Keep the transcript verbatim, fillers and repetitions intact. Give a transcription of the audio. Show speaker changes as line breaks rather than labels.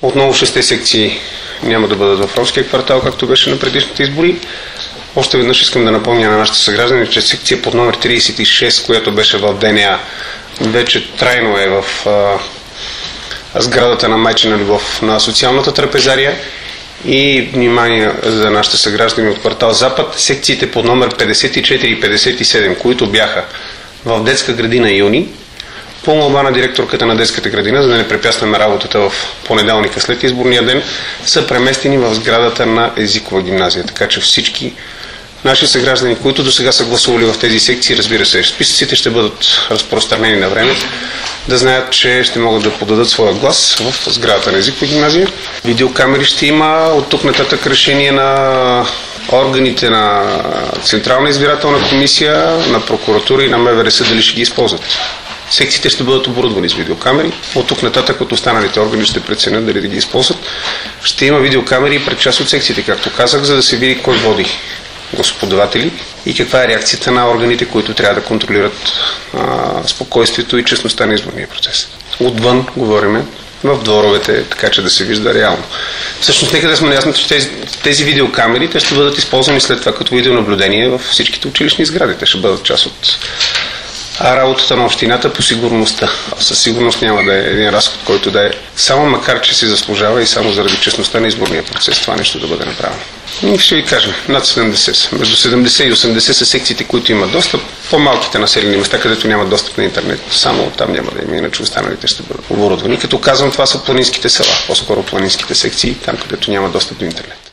Отново шесте секции няма да бъдат в ромския квартал, както беше на предишните избори. Още веднъж искам да напомня на нашите съграждани, че секция под номер тридесет и шест, която беше в ДНА, вече трайно е в а, сградата на Майчина любов на социалната трапезария. И внимание за нашите съграждани от квартал Запад, секциите под номер петдесет и четири и петдесет и седем, които бяха в детска градина Юни, по молба на директорката на детската градина, за да не препятстваме работата в понеделника след изборния ден, са преместени в сградата на езикова гимназия. Така че всички наши съграждани, които до сега са гласували в тези секции, разбира се, списъците ще бъдат разпространени на време, да знаят, че ще могат да подадат своя глас в сградата на езикова гимназия. Видеокамери ще има, от тук нататък решение на органите на Централна избирателна комисия, на прокуратура и на МВР дали ще ги използват. Секциите ще бъдат оборудвани с видеокамери. От тук нататък от останалите органи ще преценят дали да ги използват. Ще има видеокамери пред част от секциите, както казах, за да се види кой води гласоподаватели и каква е реакцията на органите, които трябва да контролират а, спокойствието и честността на изборния процес. Отвън говориме в дворовете, така че да се вижда реално. Всъщност, нека да сме наясни, че тези, тези видеокамери те ще бъдат използвани след това като видеонаблюдение в всичките училищни сгради. Те ще бъдат част от а работата на общината по сигурността. Със сигурност няма да е един разход, който да е само макар, че се заслужава и само заради честността на изборния процес това нещо да бъде направено. И ще ви кажем, над седемдесет са. Между седемдесет и осемдесет са секциите, които имат достъп. По-малките населени места, където нямат достъп на интернет, само там няма да има, иначе останалите ще бъдат оборудвани. Като казвам, това са планинските села, по-скоро планинските секции, там където няма достъп до интернет.